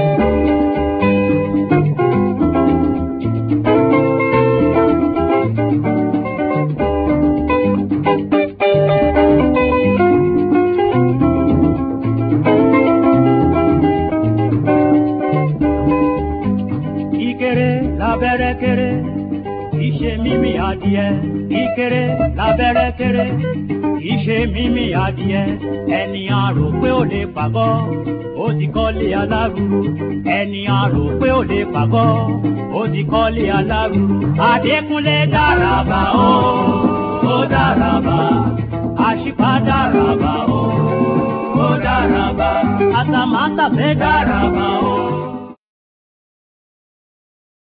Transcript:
Mímí adìẹ ẹni àrò pé ó lè pàgọ́ ó ti kọ́lé alárùrù ẹni àrò pé ó lè pàgọ́ ó ti kọ́lé alárùrù. Adékúnlé dáraba ó dáraba Àṣìpá dáraba ó dáraba Àtàmátàsé dáraba ó.